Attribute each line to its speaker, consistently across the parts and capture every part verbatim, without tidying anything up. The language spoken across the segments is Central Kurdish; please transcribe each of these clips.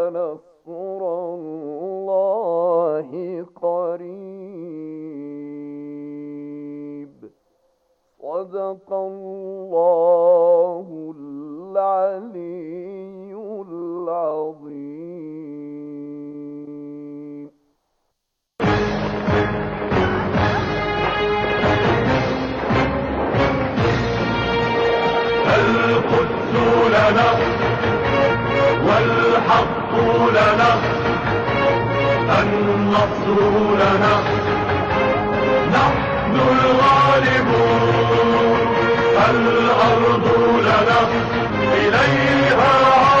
Speaker 1: نصر الله قريب صدق الله العلي العظيم.
Speaker 2: القدس لنا والحق لنا النصر لنا نحن الغالبون الأرض لنا إليها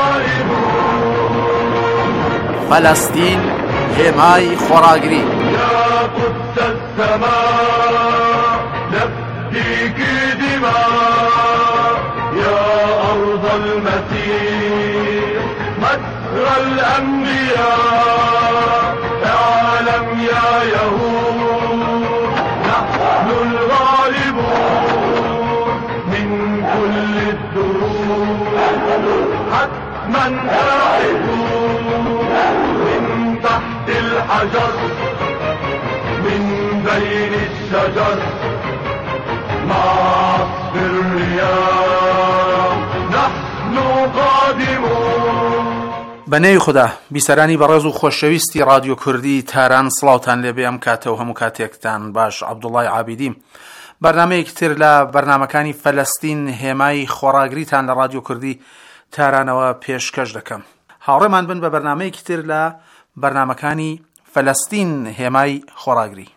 Speaker 2: عارضون.
Speaker 3: فلسطين هێمای خۆراگری.
Speaker 2: يا قدس السماء نفديك دماء يا أرض المسيح مجرى الأنبياء اعلم يا يهود نحن الغالبون من كل الدروب حتما آئبون من تحت الحجر من بين الشجر مع عصف الرياح نحن قادمون.
Speaker 3: بەنێوی خوددا بیسەرانی بەڕێز و خۆشەویستی رادیۆ کوردی تاران سڵاوتان لێبێ ئەم کاتەوە هەموو کاتێکتان باش. عەبدوڵڵای عابیدیم. بەرنامەیەکی تر لە بەرنامەکانی فەلەستین هێمای خۆراگریتان لە رادیۆ کوردی تارانەوە پێشکەش دەکەم. هاوڕێمان بن بە بەرنامەیەکی تر لە بەرنامەکانی فەلەستین هێمای خۆراگری.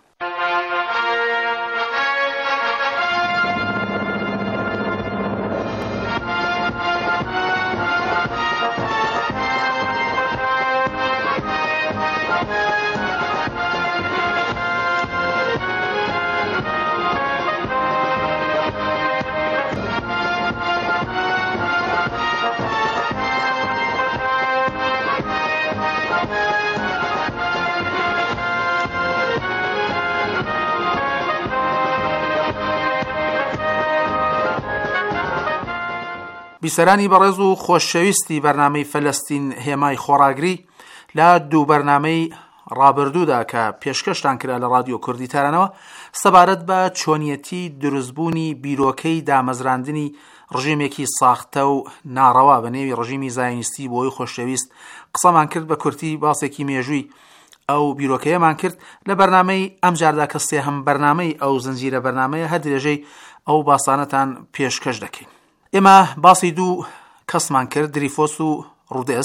Speaker 3: بیسەرانی بەڕێز و خۆشەویستی بەرنامەی فەلەستین هێمای خۆراگری لە دوو بەرنامەی ڕابردوودا کە پێشکەشتان کرا لە رادیۆ کوردی تارانەوە سەبارەت بە چۆنیەتی دروستبوونی بیرۆکەی دامەزراندنی ڕژیمێکی ساختە و ناڕەوا بە نێوی ڕژیمی زایۆنیستی بۆی خۆشەویست قسەمان کرد بە کورتی باسێکی مێژووی ئەو بیرۆکەیەمان کرد لە بەرنامەی ئەم جاردا کە سێهەم بەرنامەی ئەو زنجیرە بەرنامەیە هەر درێژەی ئەو باسانەتان پێشکەش دەکەین. ئێمە باسی دوو کەسمان کرد، دریفۆس و ڕودێس،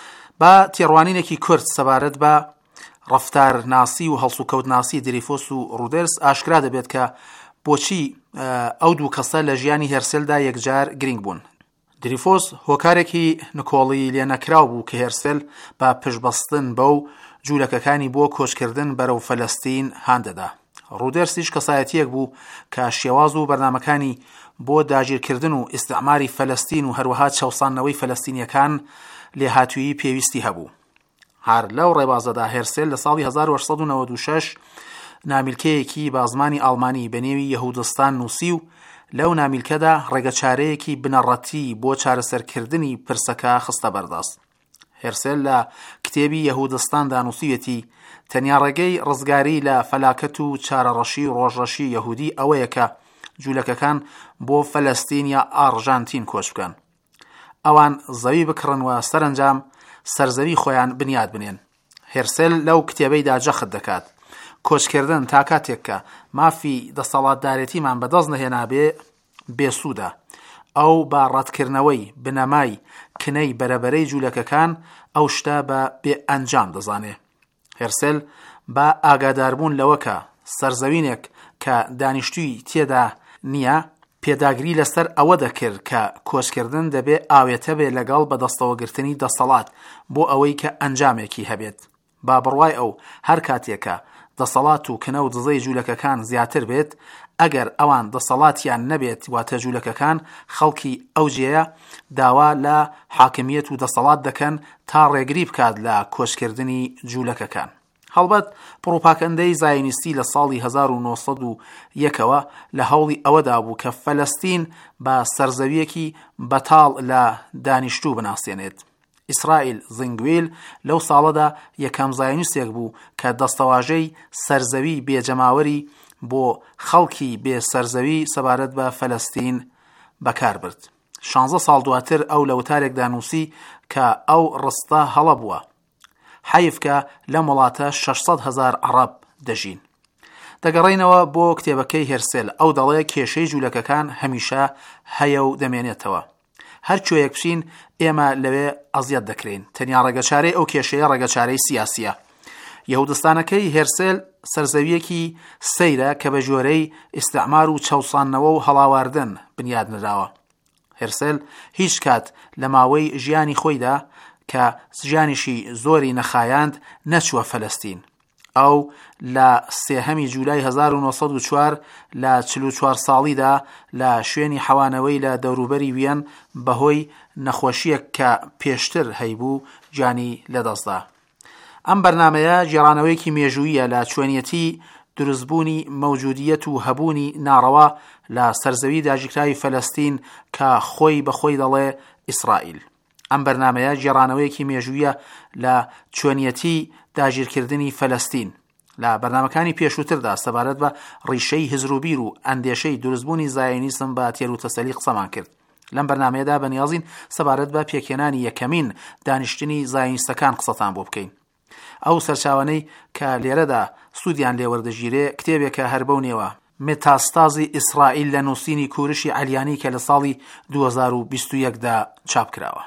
Speaker 3: بە تێڕوانینێکی کورت سەبارەت بە ڕەفتار ناسی و هەڵس و کەوت ناسی دریفۆس و ڕودێس ئاشکرا دەبێت کە بۆچی ئەو دوو کەسە لە ژیانی هێرسێلدا یەکجار گرنگ بوون. دریفۆس هۆکارێکی نکۆڵی لێ نەکراو بوو کە هێرسێل بە پشبەستن بەو جوولەکەکانی بۆ کۆچکردن بەرەو فەلەستین هاندەدا. ڕودێرسیش کەسایەتیەک بوو کە شێواز و بەرنامەکانی بۆ داگیرکردن و ئیستعماری فەلەستین و هەروەها چەوسانەوەی فەلەستینیەکان لێهاتووی پێویستی هەبوو. هەر لەو ڕێبازەدا هێرسێل لە ساڵی هەزار و هەشت سەد و نەوەت و شەش نامیلکەیەکی بە زمانی ئاڵمانی بە نێوی یەهودستان نووسی و لەو نامیلکەدا ڕێگەچارەیەکی بنەڕەتی بۆ چارەسەرکردنی پرسەکە خستە بەردەست. هێرسێل لە کتێبی یەهودستاندا نووسیوێتی تەنیا ڕێگەی ڕزگاری لە فەلاکەت و چارەڕەشی و ڕۆژڕەشی یەهودی ئەوەیە کە جوولەکەکان بۆ فەلەستین یا ئارژانتین کۆچ بکەن، ئەوان زەوی بکڕن و سەرنجام سەرزەوی خۆیان بنیاد بنێن. هێرسێل لەو کتێبەیدا جەخت دەکات کۆچکردن تا کاتێک کە مافی دەسەڵاتدارێتیمان بەدەست نەهێنابێ بێسوودە. ئەو با ڕەتکردنەوەی بنەمای کنەی بەرەبەرەی جوولەکەکان ئەو شتە بە بێ ئەنجام دەزانێ. هێرسێل بە ئاگاداربوون لەوە کە سەرزەوینێک کە دانیشتووی تێدا نییە پێداگری لەسەر ئەوە دەکرد کە کۆچکردن دەبێ ئاوێتە بێ لەگەڵ بەدەستەوەگرتنی دەسەڵات بۆ ئەوەی کە ئەنجامێکی هەبێت. با بڕوای ئەو هەر کاتێکە دەسەڵات و کنە و دزەی جوولەکەکان زیاتر بێت، ئەگەر ئەوان دەسەڵاتیان نەبێت واتە جوولەکەکان خەڵکی ئەو جێیە داوا لە حاکمیت و دەسەڵات دەکەن تا ڕێگری بکات لە کۆچکردنی جوولەکەکان. هەڵبەت پڕۆپاگەندەی زایۆنیستی لە ساڵی هەزار و نۆ سەد و یەکەوە لە هەوڵی ئەوەدا بوو کە فەلەستین بە سەرزەویەکی بەتاڵ لە دانیشتوو بناسیێنێت. ئیسرائیل زنگویل لەو ساڵەدا یەکەم زایۆنیستێک بوو کە دەستەواژەی سەرزەوی بێجەماوەری بۆ خەڵکی بێ سەرزەوی سەبارەت بە فەلەستین بەکار برد. شانزە ساڵ دواتر ئەو لە وتارێکدا نووسی کە ئەو ڕستە هەڵە بووە. حەیف کە لەم وڵاتە شەشسەد هەزار عەرەب دەژین. دەگەڕێینەوە بۆ کتێبەکەی هێرسێل. ئەو دەڵێ کێشەی جوولەکەکان هەمیشە هەیە و دەمێنێتەوە. هەر کوێیەک بچین ئێمە لەوێ ئەزیەت دەکرێن. تەنیا ڕێگەچارەی ئەو کێشەیە ڕێگەچارەی سیاسیە. یەهودستانەکەی هێرسێل سەرزەویەکی سەیرە کە بە ژۆرەی ئیستعمار و چەوسانەوە و هەڵاواردن بنیاد نراوە. هێرسێل هیچ کات لە ماوەی ژیانی خۆیدا کە ژیانیشی زۆری نەخایاند نەچووە فەلەستین. ئەو لە سێهەمی جوولای هەزار و نۆسەد و چوار لە چل و چوار ساڵیدا لە شوێنی حەوانەوەی لە دەوروبەری وێن بەهۆی نەخۆشیەک کە پێشتر هەیبوو جانی لەدەستدا. ئەم بەرنامەیە جێڕانەوەیەکی مێژوویە لە چۆنیەتی دروستبوونی مەوجودیەت و هەبوونی ناڕەوا لە سەرزەوی داگیرکراوی فەلەستین کە خۆی بەخۆی دەڵێ ئیسرائیل. ئەم بەرنامەیە جێڕانەوەیەکی مێژوویە لە چۆنیەتی داگیرکردنی فەلەستین. لە بەرنامەکانی پێشووتردا سەبارەت بە ڕیشەی هزروبیر و ئەندێشەی دروستبوونی زایۆنیزم بە تێروتەسەلی قسەمان کرد. لەم بەرنامەیەدا بەنیازین سەبارەت بە پێکهێنانی یەکەمین دانیشتنی زایۆنیستەکان قسەتان بۆ بکەین. ئەو سەرچاوانەی کە لێرەدا سوودیان لێوەردەگیرێ کتێبێکە هەر بەو نێوە مێتاستازی ئیسرائیل لە نووسینی کوورشی عەلیانی کە لە ساڵی دوو هەزار و بیست و یەکدا چاپ کراوە.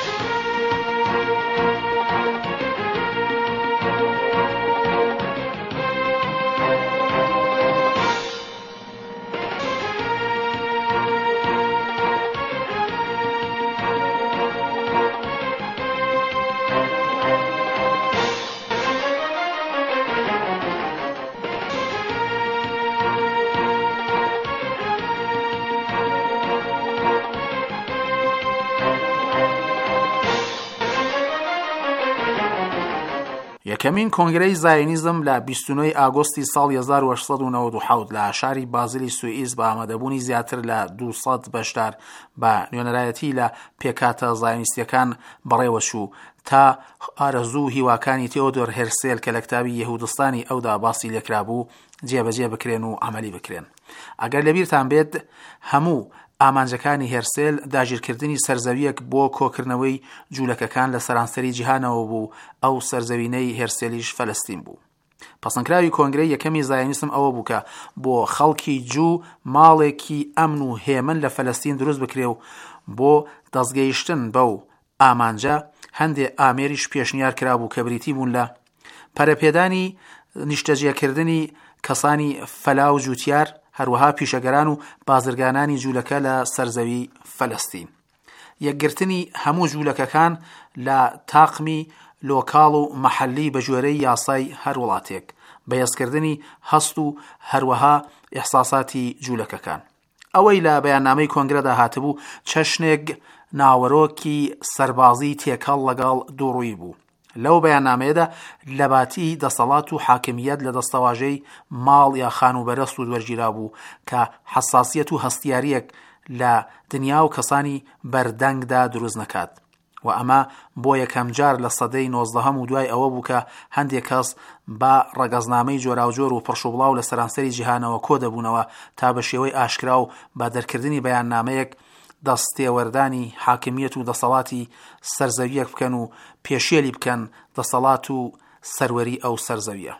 Speaker 3: یەکەمین کۆنگرەی زایۆنیزم لە بیست و نۆی ئاگۆستی ساڵی هەزار و هەشت سەد و نەوەت و حەوت لە شاری بازیلی سوئیس بە ئامادەبوونی زیاتر لە دووسەد بەشدار بە نوێنەرایەتی لە پێکاتە زایۆنیستیەکان بەڕێوەچوو تا ئارەزوو هیواکانی تێودۆر هێرسێل کە لە کتابی یەهودستانی ئەودا باسی لێکرابوو جێبەجێ بکرێن و ئەمەلی بکرێن. ئەگەر لەبیرتان بێت هەموو ئامانجەکانی هێرسێل داگیرکردنی سەرزەویەک بۆ کۆکردنەوەی جوولەکەکان لە سەرانسەری جیهانەوە بوو. ئەو سەرزەوینەی هێرسێلیش فەلەستین بوو. پەسەندکراوی کۆنگرەی یەکەمی زایۆنیسم ئەوە بوو کە بۆ خەڵکی جوو ماڵێکی ئەمن و هێمن لە فەلەستین دروست بکرێ و بۆ دەستگەیشتن بەو ئامانجە هەندێک ئامێریش پێشنیار کرابوو کە بریتی بوون لە پەرەپێدانی نیشتەجێکردنی کەسانی فەلا و جووتیار، هەروەها پیشەگەران و بازرگانانی جوولەکە لە سەرزەوی فەلەستین. یەکگرتنی هەموو جوولەکەکان لە تاقمی لۆکاڵ و مەحەلی بە ژێرەی یاسای هەر وڵاتێک، بەهێزکردنی هەست و هەروەها ئیحساساتی جوولەکەکان. ئەوەی لە بەیاننامەی کۆنگرەدا هاتبوو چەشنێک ناوەڕۆکی سەربازی تێکەڵ لەگەڵ دووڕووی بوو. لەو بەیاننامەیەدا لەباتی دەسەڵات و حاکمیەت لە دەستەواژەی ماڵ یا خانوبەرەست و دووەرگیرا بوو کە حەساسیەت و هەستیاریەک لە دنیا و کەسانی بەردەنگدا دروست نەکات. و ئەمە بۆ یەکەم جار لە سەدەی نۆزدەهەم و دوای ئەوە بوو کە هەندێک کەس بە ڕەگەزنامەی جۆراوجۆر و پڕشوبڵاو لە سەرانسەری جیهانەوە کۆ دەبوونەوە تا بە شێوەی ئاشکرا و بە دەرکردنی بەیاننامەیەک دەستێوەردانی حاکمیەت و دەسەڵاتی سەرزەویەک بکەن و پێشێلی بکەن دەسەڵات و سەروەری ئەو سەرزەویە.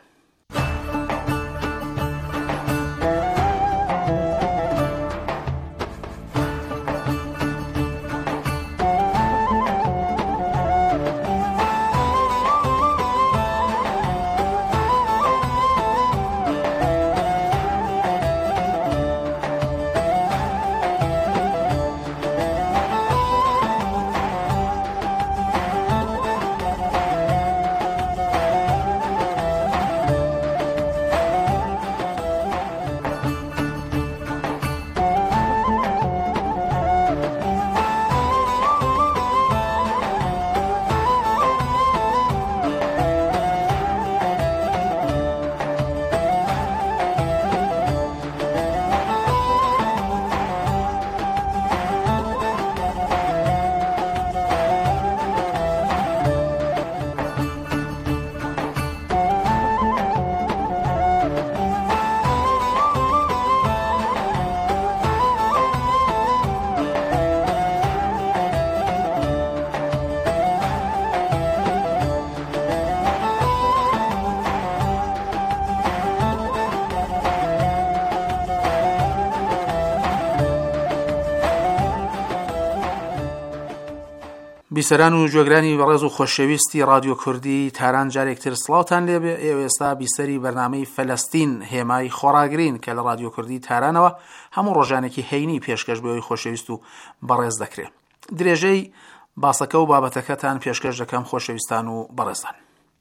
Speaker 3: بیسەران و گوێگرانی بەڕێز و خۆشەویستی رادیۆ کوردی تاران جارێکتر سڵاوتان لێبێ. ئێوە ئێستا بیسەری بەرنامەی فەلەستین هێمای خۆراگرین کە لە رادیۆ کوردی تارانەوە هەموو ڕۆژانێکی هەینی پێشکەش بەوەی خۆشەویست و بەڕێز دەکرێت. درێژەی باسەکە و بابەتەکەتان پێشکەش دەکەم خۆشەویستان و بەڕێزان.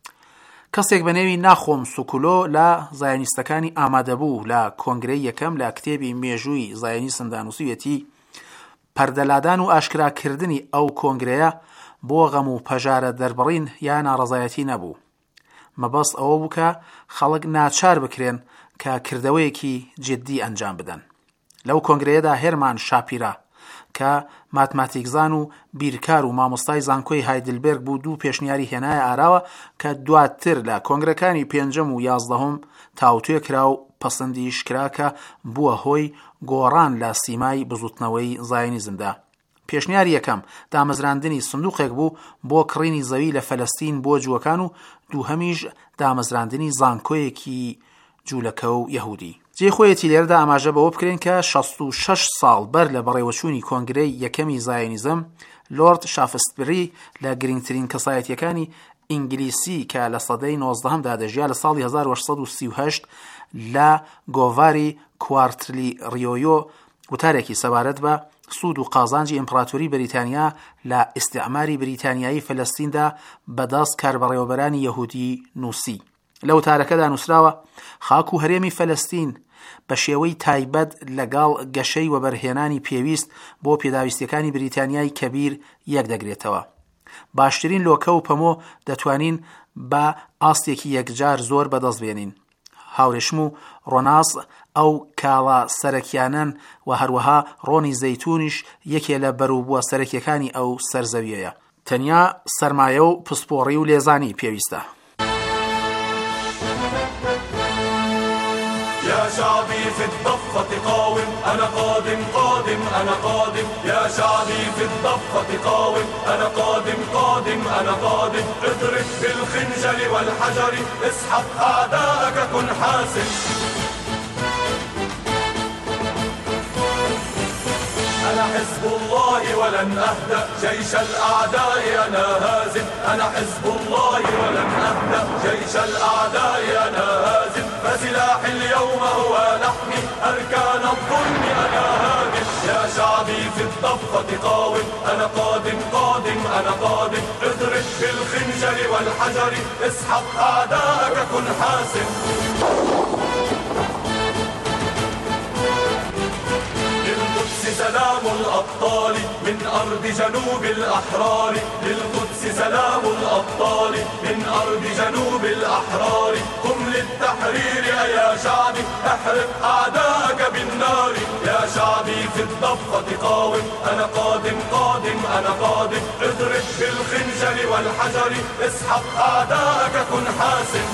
Speaker 3: کەسێک بە نێوی ناخۆم سوکولۆ لە زایۆنیستەکانی ئامادەبوو لە کۆنگرەی یەکەم لە کتێبی مێژووی زایۆنیستن دانووسیەتی پەردەلادان و ئاشکراکردنی ئەو کۆنگرەیە بۆ غەم و پەژارە دەربڕین یا ناڕەزایەتی نەبوو. مەبەست ئەوە بوو کە خەڵک ناچار بکرێن کە کردەوەیەکی جددی ئەنجام بدەن. لەو کۆنگرەیەدا هێرمان شاپیرە کە ماتماتیکزان و بیرکار و مامۆستای زانکۆی هایدلبرگ بوو دوو پێشنیاری هێنایە ئاراوە کە دواتر لە کۆنگرەکانی پێنجەم و یازدەهەم تاوتوێ کرا و پەسەندیش کرا کە بووە هۆی گۆڕان لە سیمای بزوتنەوەی زایۆنیزمدا. پێشنیاری یەکەم دامەزراندنی سندوقێک بوو بۆ کڕینی زەوی لە فەلەستین بۆ جووەکان و دووهەمیش دامەزراندنی زانکۆیەکی جوولەکە و یەهودی. جێخۆیەتی لێرەدا ئاماژە بەوە بکرێن کە شەست و شەش ساڵ بەر لە بەڕێوەچوونی کۆنگرەی یەکەمی زایۆنیزم لۆرد شافسبری لە گرنگترین کەسایەتیەکانی ئینگلیسی کە لە سەدەی نۆزدەهەمدا دەژیا لە ساڵی هەزار و هەشت سەد و سی و هەشت لە گۆڤاری کوارتلی ریۆیۆ وتارێکی سەبارەت بە سوود و قازانجی ئیمپراتۆری بریتانیا لە ئیستیعماری بریتانیایی فەلەستیندا بەدەست کاربەڕێوەبەرانی یەهودی نووسی. لە وتارەکەدا نووسراوە خاک و هەرێمی فەلەستین بە شێوەی تایبەت لەگەڵ گەشەی وەبەرهێنانی پێویست بۆ پێداویستیەکانی بریتانیای کەبیر یەک دەگرێتەوە. باشترین لۆکە و پەمۆ دەتوانین بە ئاستێکی یەکجار زۆر بەدەست بێنین. هاورێشم و ڕۆناس ئەو کاڵە سەرەکیانن و هەروەها ڕۆنی زەیتونیش یەکێ لە بەرووبووە سەرەکیەکانی ئەو سەرزەویەیە. تەنیا سەرمایە و پسپۆڕی و لێزانی پێویستە.
Speaker 2: يا شعبي في الضفة قاوم أنا قادم قادم أنا قادم يا شعبي في الضفة قاوم أنا قادم قادم أنا قادم اضرب بالخنجر والحجر اسحق أعداءك كن حاسم أنا حزب الله ولن أهدأ جيش الأعداء أنا هازم أنا حزب الله ولن أهدأ جيش الأعداء أنا هازم فسلاحي اليوم هو لحمي أركان الظلم أنا هادم يا شعبي في الضفة قاوم أنا قادم قادم أنا قادم اضرب بالخنجر والحجر اسحق أعداءك كن حاسم سلام الأبطال من أرض جنوب الأحرار للقدس سلام الأبطال من أرض جنوب الأحرار قم للتحرير يا شعبي احرق أعداءك بالنار يا شعبي في الضفة قاوم أنا قادم قادم أنا قادم اضرب بالخنجر والحجر اسحق أعداءك كن حاسم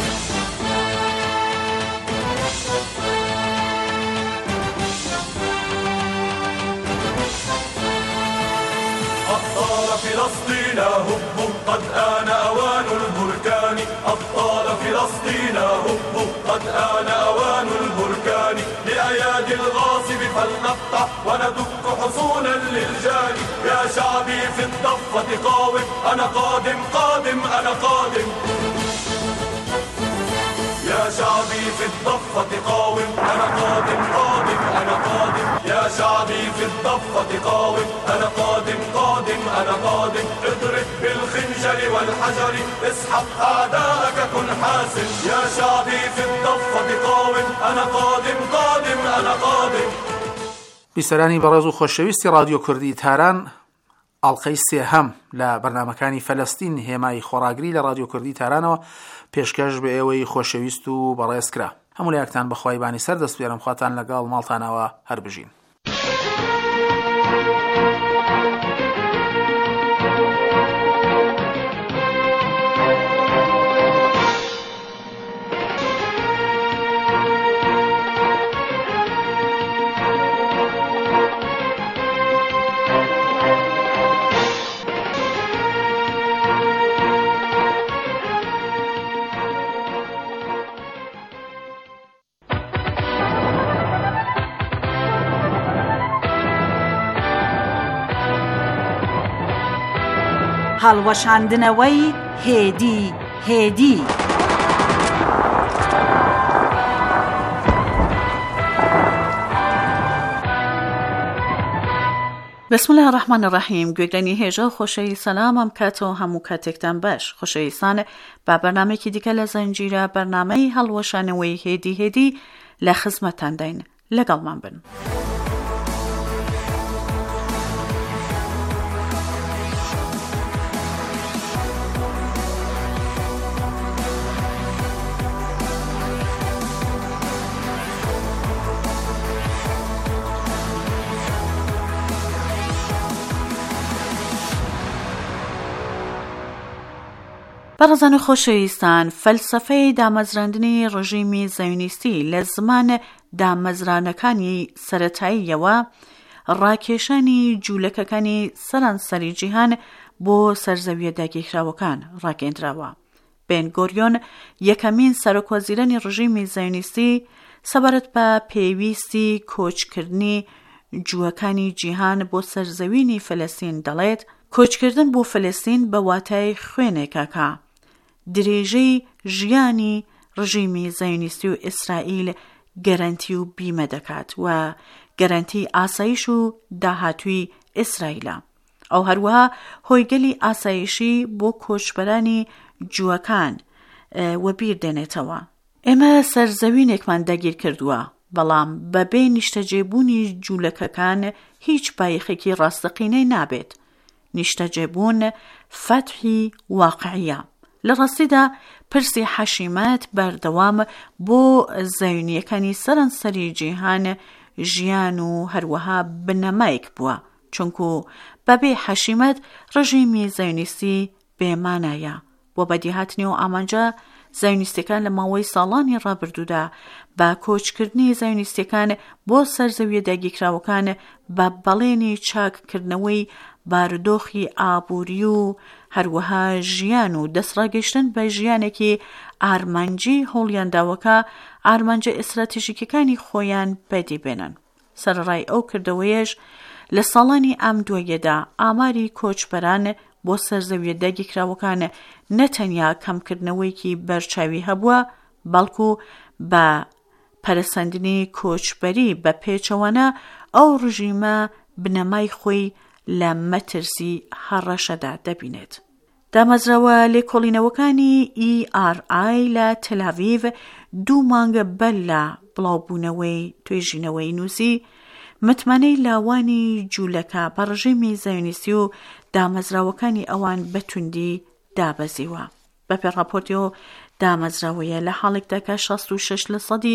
Speaker 2: أبطال فلسطين هبوا قد آن أوان البركان أبطال فلسطين هبوا قد آن أوان البركان لأيادي الغاصب فلنقطع وندك حصونا للجان يا شعبي في الضفة قاوم أنا قادم قادم أنا قادم يا شعبي في الضفة قاوم أنا قادم قادم أنا قادم يا شعبي في الضفة قاوم أنا قادم قادم أنا قادم اضرب بالخنجر والحجر اسحق أعداءك كن حاسم يا شعبي في الضفة قاوم أنا قادم قادم أنا قادم.
Speaker 3: بیسەرانی بەڕێز و خۆشەویستی رادیۆ کوردی تاران ئاڵقەی سێهەم لە بەرنامەکانی فەلەستین هێمای خۆراگری لە رادیۆ کوردی تارانەوە پێشکەش بە ئێوەی خۆشەویست و بەڕێز کرا. هەموو لایەکتان بەخوای بانی سەر دەست بێرم خواتان لەگەڵ ماڵتانەوە هەر بژین.
Speaker 4: هەڵوەشاندنەوەی هێدی هێدی. بسم الله الرحمن الرحیم. گوێگرانی هێژە خۆشەوی سەلامم کاتەوە هەموو کاتێکتان باش. خۆشەویستان، با بەرنامەیەکی دیکە لە زەنجیرە بەرنامەی هەڵوەشانەوەی هێدی هێدی لە خزمەتتان داین. لەگەڵمان بن. بەڕێزان و خۆشەویستان، فەلسەفەی دامەزراندنی ڕژیمی زەیۆنیستی لە زمان دامەزرانەکانی سەرەتاییەوە ڕاکێشانی جوولەکەکانی سەرانسەری جیهان بۆ سەرزەویە داگیرکراوەکان ڕاگەیەندراوە. بێن گۆریۆن، یەکەمین سەرۆکوەزیرانی ڕژیمی زەیۆنیستی، سەبارەت بە پێویستی کۆچکردنی جووەکانی جیهان بۆ سەرزەوینی فەلەستین دەڵێت کۆچکردن بۆ فەلەستین بە واتای خوێنێکەکە درێژەی ژیانی ڕژیمی زەیۆنیستی و ئیسرائیل گەرانتی و بیمە دەکات و گەرانتی ئاسایش و داهاتووی ئیسرائیلە. ئەو هەروەها هۆیگەلی ئاسایشی بۆ کۆچبەرانی جووەکان و بیر دێنێتەوە. ئێمە سەرزەوینێکمان دەگیر کردووە، بەڵام بەبێ نیشتەجێبوونی جوولەکەکان هیچ بایەخێکی ڕاستەقینەی نابێت. نیشتەجێبوون فەتحی واقعیە. لە ڕاستیدا پرسی حەشیمەت بەردەوام بۆ زەیۆنیەکانی سەرانسەری جیهان ژیان و هەروەها بنەمایك بووە، چونکو بەبێ حەشیمەت ڕژیمی زەیۆنیستی بێمانایە. بۆ بەدیهاتنی و ئامانجا زەیۆنیستەکان لە ماوەی ساڵانی ڕابردوودا بە کۆچکردنی زەیۆنیستەکان بۆ سەرزەویە داگیرکراوەکان بە بەڵێنی چاککردنەوەی بارودۆخی ئابووری و هەروەها ژیان و دەسڕاگەشتن بە ژیانێکی ئارمانجی هەوڵیانداوەکە ئارمانجە ئستراتیژیکەکانی خۆیان بەدی بێنن. سەرڕای ئەو کردەوەیەش لە ساڵانی ئەم دواییەدا ئاماری کۆچبەران بۆ سەرزەویە داگیرکراوەکان نەتەنیا کەمکردنەوەیکی بەرچاوی هەبووە، بەڵکو بە پەرەسەندنی کۆچبەری بە پێچەوانە ئەو ڕژیمە بنەمای خۆی لە مەترسی هەڕەشەدا دەبینێت. دامەزراوە لێکۆڵینەوەکانی ئی ئار ئای لە تەل‌ئاڤیڤ دوو مانگە بەر لە بڵاوبوونەوەی توێژینەوەی نووسی متمانەی لاوانی جوولەکە بە ڕژیمی زەیۆنیستی و دامەزراوەکانی ئەوان بەتوندی دابەزیوە. بەپێ ڕاپۆرتەوە دامەزراوەیە لە حاڵێکدا کە شەست و شەش لە سەدی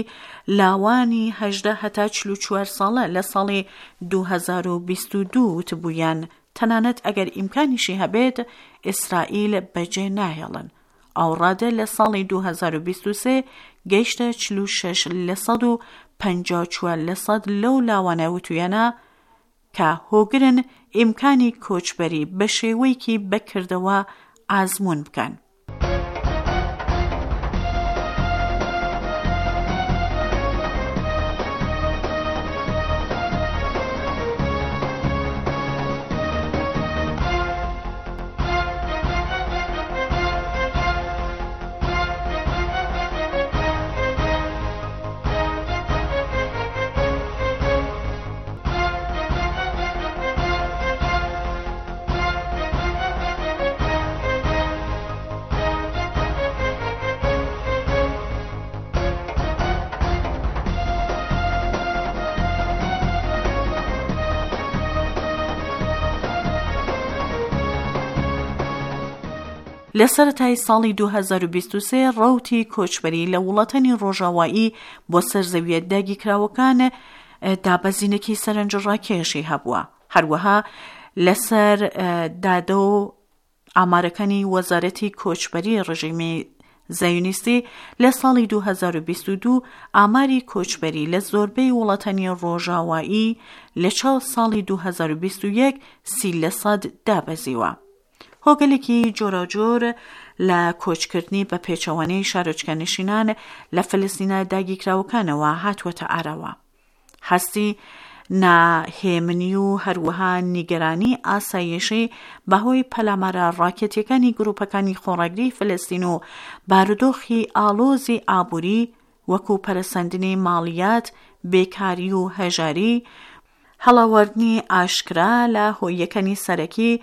Speaker 4: لاوانی هەژدە هەتا چل و چوار ساڵە لە ساڵی دوو هەزار و بیست و دوو وتبوویان تەنانەت ئەگەر ئیمکانیشی هەبێت ئیسرائیل بەجێ ناهێڵن. ئاوڕادە لە ساڵی دوو هەزار و بیست و سێ گەیشتە چل و شەش لە سەد و پەنجا و چوار لە سەد لەو لاوانە وتویانە کە هۆگرن ئیمکانی کۆچبەری بە شێوەیەکی بەکردەوە ئازمون بکەن. لە سەرەتای ساڵی دوو هەزار و بیست و سێ ڕەوتی کۆچبەری لە وڵاتانی ڕۆژاوایی بۆ سەرزەویە داگیرکراوەکان دابەزینێکی سەرنجڕاکێشی هەبووە. هەروەها لەسەر دادە و ئامارەکانی وەزارەتی کۆچبەری ڕژیمی زەیۆنیستی لە ساڵی دوو هەزار و بیست و دوو ئاماری کۆچبەری لە زۆربەی وڵاتانی ڕۆژاوایی لە چاو ساڵی دوو هەزار و بیست و یەک سی لە سەد دابەزیوە. هۆگەلێکی جۆراجۆر لە کۆچکردنی بە پێچەوانەی شارۆچکەنشینان لە فەلەستینە داگیرکراوەکانەوە هاتووەتە ئاراوە. هەستی ناهێمنی و هەروەها نیگەرانی ئاسایشی بەهۆی پەلامارە ڕاکێتیەکانی گروپەکانی خۆڕاگری فلەستین و بارودۆخی ئاڵۆزی ئابووری وەکو پەرەسەندنی ماڵیات، بێکاری و هەژاری، هەڵاوەردنی ئاشکرا لە هۆیەکانی سەرەکی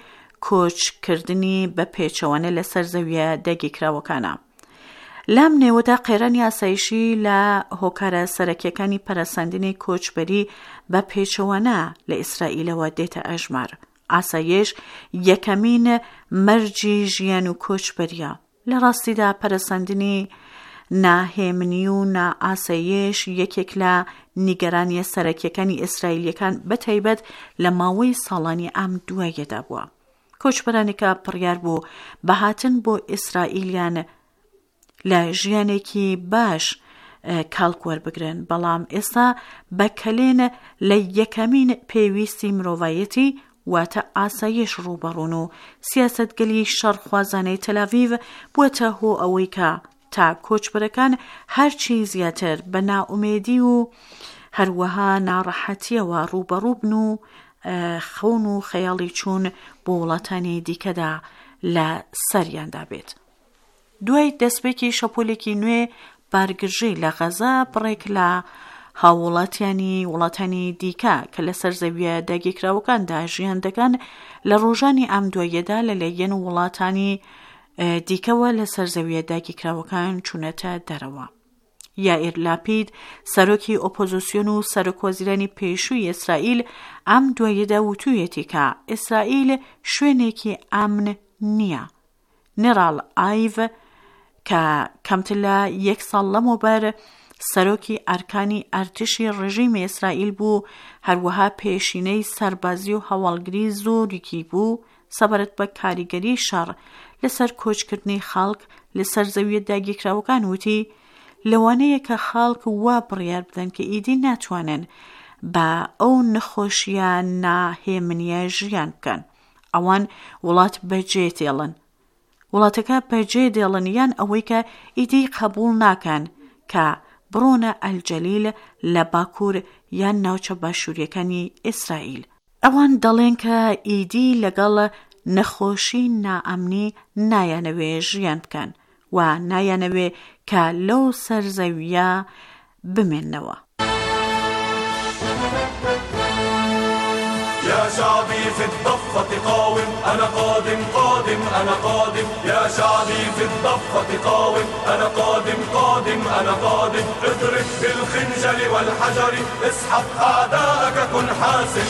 Speaker 4: کۆچکردنی بە پێچەوانە لەسەر زەویە دەگیرکراوەکانە. لام نێوەدا قێرانی ئاسایشی لە هۆکارە سەرەکیەکانی پەرەسەندنی کۆچبەری بە پێچەوانە لە ئیسرائیلەوە دێتە ئەژمار. ئاسایش یەکەمین مەرجی ژیان و کۆچبەریە. لە ڕاستیدا پەرەسەندنی ناهێمنی و نائاسایش یەکێک لە نیگەرانیە سەرەکیەکانی ئیسرائیلیەکان بەتایبەت لە ماوەی ساڵانی ئەم دوایەدا بووە. کۆچبەرانێکە پڕیار بوو بەهاتن بۆ ئیسرائیلیان لە ژیانێکی باش کاڵکوەر بگرن، بەڵام ئێستا بەکەلێن لە یەکەمین پێویستی مرۆڤایەتی واتە ئاسایش ڕوبەڕوون و سیاسەتگەلی شەڕخوازانەی تەلەڤیڤ بووەتە هۆ ئەوەی کە تا کۆچبەرەکان هەرچی زیاتر بە نائومێدی و هەروەها ناڕەحەتیەوە ڕوبەڕووبن و خەون و خەیاڵی چوون بۆ وڵاتانی دیکەدا لە سەریاندا بێت. دوای دەستپێکی شەپۆلێکی نوێ بارگرژی لە غەزا بڕێک لە هاوڵاتیانی وڵاتانی دیکە کە لە سەر زەویە داگیرکراوەکاندا ژیان دەکەن لە ڕۆژانی ئەم دوایەدا لەلایەن وڵاتانی دیکەوە لە سەر زەویە داگیرکراوەکان چوونەتە دەرەوە. یائیر لاپید سەرۆکی ئۆپۆزیسیۆن و سەرۆکوەزیرانی پێشووی ئیسرائیل ئەم دوایەدا وتوویەتی کە ئیسرائیل شوێنێکی ئامن نییە. نێرال ئایڤ کە کەمتر لە یەک ساڵ لەمەوبەر سەرۆکی ئەرکانی ئەرتشی ڕژیمی ئیسرائیل بوو، هەروەها پێشینەی سەربازی و هەواڵگری زۆرێکی بوو سەبارەت بە کاریگەری شەڕ لەسەر کۆچکردنی خەڵک لەسەر زەویە داگیرکراوەکان وتی لەوانەیە کە خەڵک وا بڕیار بدەن کە ئیدی ناتوانن بە ئەو نەخۆشیە ناهێمنیە ژیان بکەن. ئەوان وڵات بەجێ دێڵن. وڵاتەکە بەجێ دێڵن یان ئەوەی کە ئیدی قبول ناکەن کە بڕۆنە ئەلجەلیل لە باکوور یان ناوچە باشووریەکانی ئیسرائیل. ئەوان دەڵێن کە ئیدی لەگەڵ نەخۆشی نائەمنی نایانەوێ ژیان بکەن و نایانەوێ کە لەو سەرزەویە بمێننەوە.
Speaker 2: يا شعبي في الضفة قاوم أنا قادم قادم أنا قادم يا شعبي في الضفة قاوم أنا قادم قادم أنا قادم اضرب بالخنجر والحجر اسحب أعداءك كن حاسم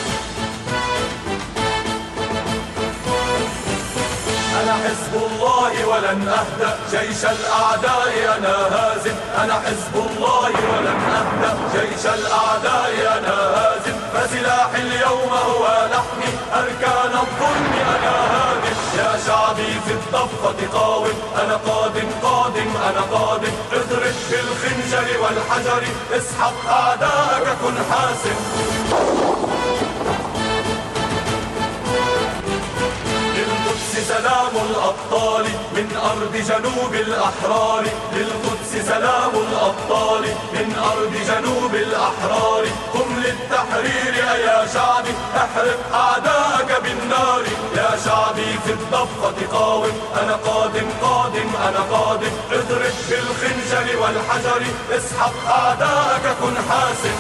Speaker 2: أنا حزب الله ولن أهدأ جيش الأعداء أنا هازم أنا حزب الله ولن أهدأ جيش الأعداء أنا هازم فسلاحي اليوم هو لحمي أركان الظلم أنا هادم يا شعبي في الضفة قاوم أنا قادم قادم أنا قادم اضرب بالخنجر والحجر اسحب أعداءك كن حاسم سلام الأبطال من أرض جنوب الأحرار للقدس سلام الأبطال من أرض جنوب الأحرار قم للتحرير يا شعبي احرق أعداءك بالنار يا شعبي في الضفة قاوم أنا قادم قادم أنا قادم اضرب بالخنجر والحجر اسحب أعداءك كن حاسم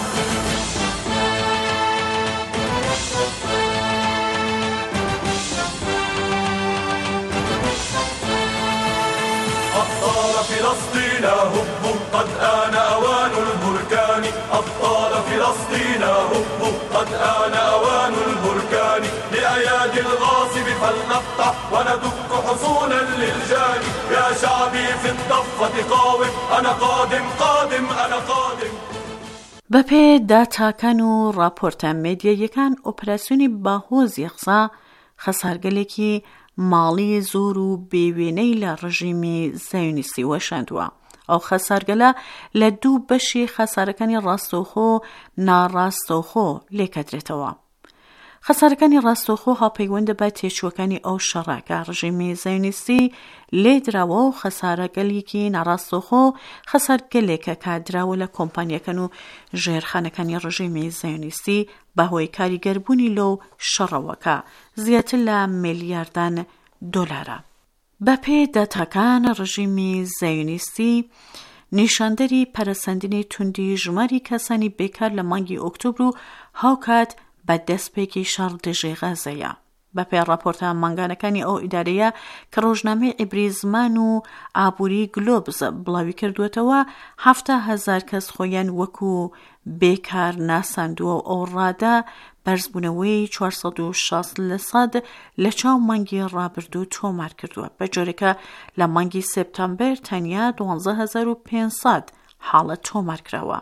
Speaker 2: أبطال فلسطين هبوا قد آن أوان البركان أبطال فلسطين هبوا قد آن أوان البركان لأيادي الغاصب فلنقطع وندك حصونا للجاني يا شعبي في الضفة قاوم أنا قادم قادم أنا قادم
Speaker 4: بەپێ داتاکان و راپۆرتە مێدیاییەکان ئۆپراسیۆنی باهۆزی قسە خەسارگەلێکی ماڵی زۆر و بێوێنەی لە ڕژیمی زایۆنیستی وەشاندووە. ئەو خەسارگەلە لە دوو بەشی خەسارەکانی ڕاستەوخۆ ناڕاستەوخۆ لێکەدرێتەوە. خەسارەکانی ڕاستەوخۆ هاوپەیوەندە بە تێچووەکانی ئەو شەڕە کە ڕژیمی زایۆنیستی لێدراوە و خەسارەگەلێکی ناڕاستەوخۆ خەسارگەلێکە کە دراوە لە کۆمپانیەکان و ژێرخانەکانی ڕژیمی زایۆنیستی بەهۆی کاریگەربوونی لەو شەڕەوەکە زیاتر لە ملیاردان دۆلارە. بەپێی دەتاکان ڕژیمی زایۆنیستی نیشاندەری پەرەسەندنی توندی ژماری کەسانی بێکار لە مانگی ئۆکتۆبر و هاوکات بە دەستپێکی شەڕ دژی غەزەیە. بەپێی راپۆرتە مانگانەکانی ئەو ئیدارەیە کە ڕۆژنامەی عیبری زمان و ئابووری گلۆبز بڵاوی کردوێتەوە، هەفتە هەزار کەس خۆیان وەکو بێکار ناساندووە و ئەو ڕادە بەرزبوونەوەی چوارسەد و شەست لە سەد لە چاو مانگی ڕابردوو تۆمار کردووە، بە جۆرێکە لە مانگی سێپتەمبەر تەنیا دوانزە هەزار و پێنج سەد حاڵەت تۆمار کراوە.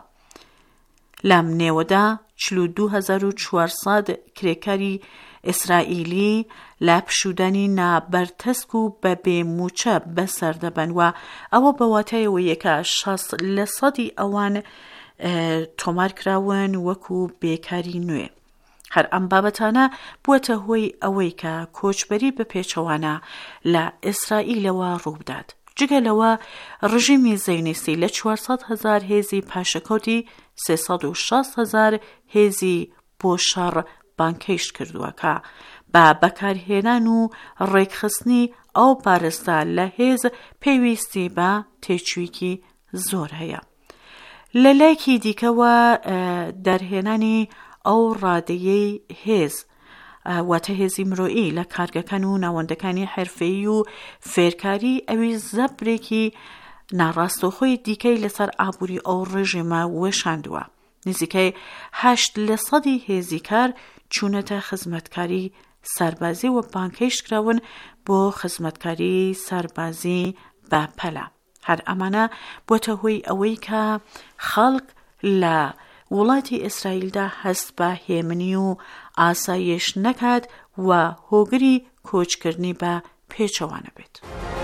Speaker 4: لەم نێوەدا چل و دوو هەزار و چوارسەد کرێکاری ئیسرائیلی لە پشودانی نابەرتەسک و بە بێموچە بەسەردەبەن و ئەوە بە واتایەوەیە کە شەست لە سەدی ئەوان تۆمار کراون وەکو بێکاری نوێ. هەر ئەم بابەتانە بووەتە هۆی ئەوەی کە کۆچبەری بە پێچەوانە لە ئیسرائیلەوە ڕوودات. جگەلەوە ڕژیمی زایۆنیستی لە چوارسەد هەزار هێزی پاشەکەوتی سێسەد و شەست هەزار هێزی بۆ شەڕ بانکەیش کردووە کە بە بەکارهێنان و ڕێکخستنی ئەو پارێزدا لە هێز پێویستی بە تێچوویکی زۆر هەیە. لە لایەکی دیکەوە دەرهێنانی ئەو ڕادەیەی هێز واتە هێزی مرۆئی لە کارگەکان و ناوەندەکانی حرفەیی و فێرکاری ئەوی زەبرێکی ناڕاستەوخۆی دیکەی لەسەر ئابووری ئەو ڕژیمە وێشاندووە. نزیکەی هەشت لە سەدی هێزی کار چوونەتە خزمەتکاری سەربازی و بانکەیش کراون بۆ خزمەتکاری سەربازی بە پەلە. هەر ئەمانە بۆتە هۆی ئەوەی کە خەڵک لە وڵاتی ئیسرائیلدا هەست بە هێمنی و ئاسایش نەکات و هۆگری کۆچکردنی بە پێچەوانە بێت.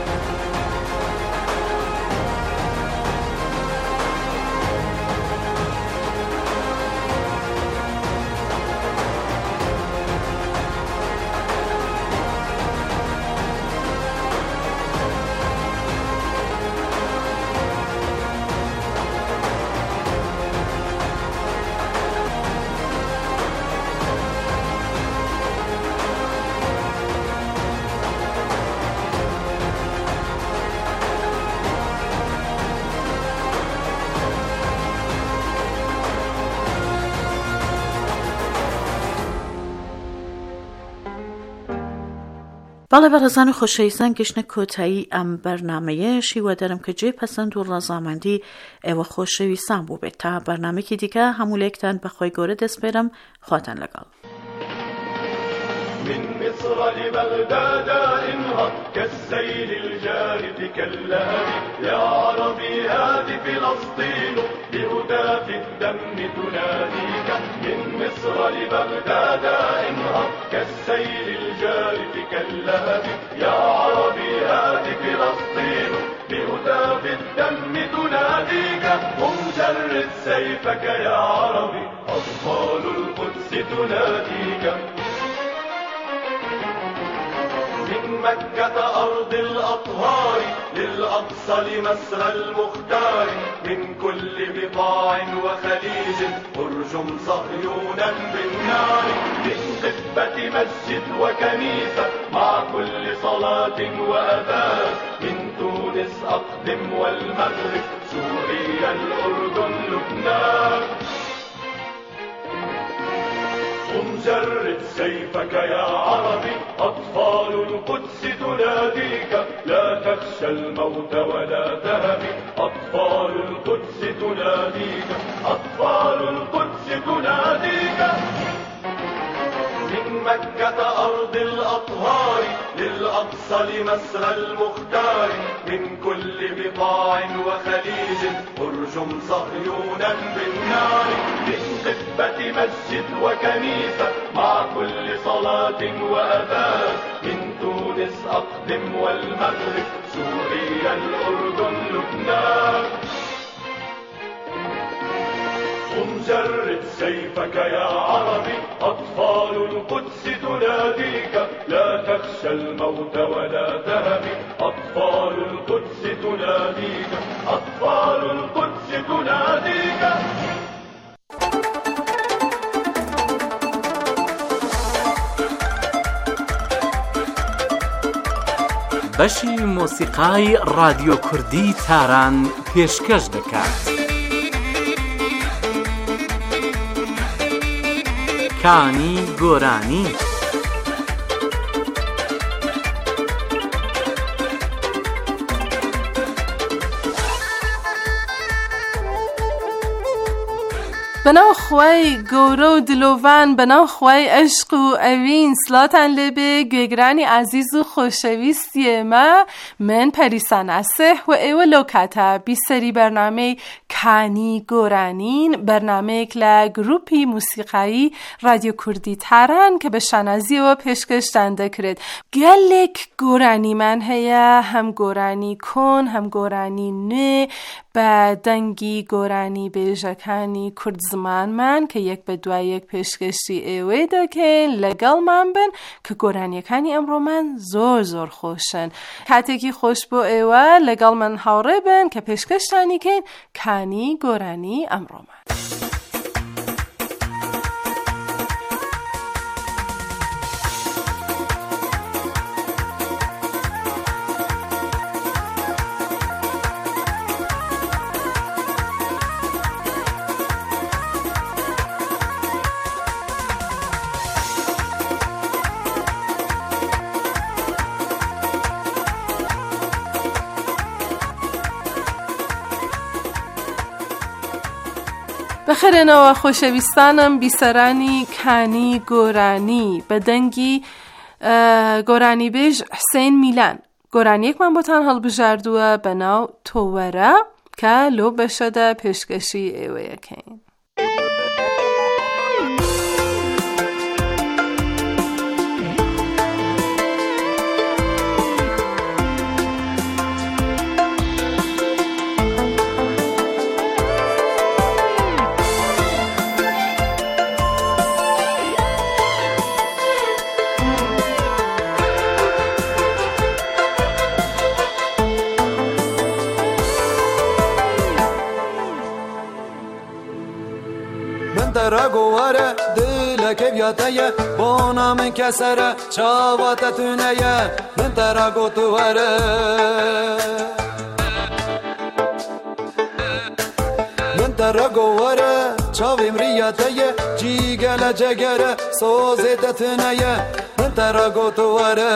Speaker 4: بەڵێ بەڕێزان و خۆشەویستان، گەشتە کۆتایی ئەم بەرنامەیە شیوە دەرم کە جێ پەسەند و ڕەزامەندی ئێوە خۆشەویستان بوو بێت. تا بەرنامێکی دیکە هەموو لێکتان بەخۆی گەورە دەسپێرم. خواتان لەگەڵ.
Speaker 2: من مصر لبغداد انهض كالسيل الجارف كاللهب يا عربي هذه فلسطين بهتاف الدم تناديك. من مصر لبغداد انهض كالسيل الجارف كاللهب يا عربي هذه فلسطين بهتاف الدم تناديك. قم جرد سيفك يا عربي أطفال القدس تناديك. من مكة أرض الأطهار للأقصى لمسرى المختار من كل بقاع وخليج ارجم صهيونا بالنار. من قبة مسجد وكنيسة مع كل صلاة وأذان من تونس أقدم والمغرب سوريا الأردن لبنان. قم جرد سيفك يا عربي أطفال القدس تناديك. لا تخشى الموت ولا تهب أطفال القدس تناديك. أطفال القدس تناديك. من مكة أرض الأطهار للأقصى لمسرى المختار من كل بقاع وخليج ارجم صهيونا بالنار. من قبة مسجد وكنيسة مع كل صلاة وأذان من تونس أقدم والمغرب سوريا الأردن لبنان. قم جرد سيفك يا عربي أطفال القدس تناديك لا تخشى الموت ولا تهب. أطفال القدس تناديك، أطفال القدس تناديك.
Speaker 5: بەشی مۆسیقای رادیۆ کوردی تاران پێشکەش دەکات. کانی گۆرانی.
Speaker 6: بەناو خوای گەورە و دلۆڤان، بەناو خوای عشق و ئەوین، سڵاتان لێبێ گوێگرانی عزیز و خۆشەویستی ئێمە. من پەریسان ئاسێح و ئێوە لەو کاتە بیسەری بەرنامەی کانی گۆرانین، بەرنامەیەک لە گروپی موسیقایی رادیۆ کوردی تاران کە بە شانازیەوە پێشکەشتان دەکرێت. گەلێک گۆرانیمان هەیە، هەم گۆرانی کۆن، هەم گۆرانی نوێ، بە دەنگی گۆرانی بێژەکانی کورد زمانمان کە یەک بە دوای یەک پێشکەشی ئێوەی دەکەین. لەگەڵمان بن کە گۆرانیەکانی ئەمڕۆمان زۆر زۆر خۆشن. کاتێکی خۆش بۆ ئێوە، لەگەڵ من هاوڕێ بن کە پێشکەشتانی کەین کانی گۆرانی ئەمڕۆمان. بەخێرێنەوە خۆشەویستانم، بیسەرانی کانی گۆرانی بە دەنگی گۆرانی بێژ حسین میلان. گۆرانیەکمان بۆتان هەڵبژاردووە بە ناو تۆوەرە کە لۆ بەشەدا پێشکەشی ئێوەیەکەین.
Speaker 7: گواره دلکه بیاتیه بانا من کسره چاوات تونیه من ترا گوتواره من ترا گواره چاویم ریاتیه جیگل جگره سوزت تونیه من ترا گوتواره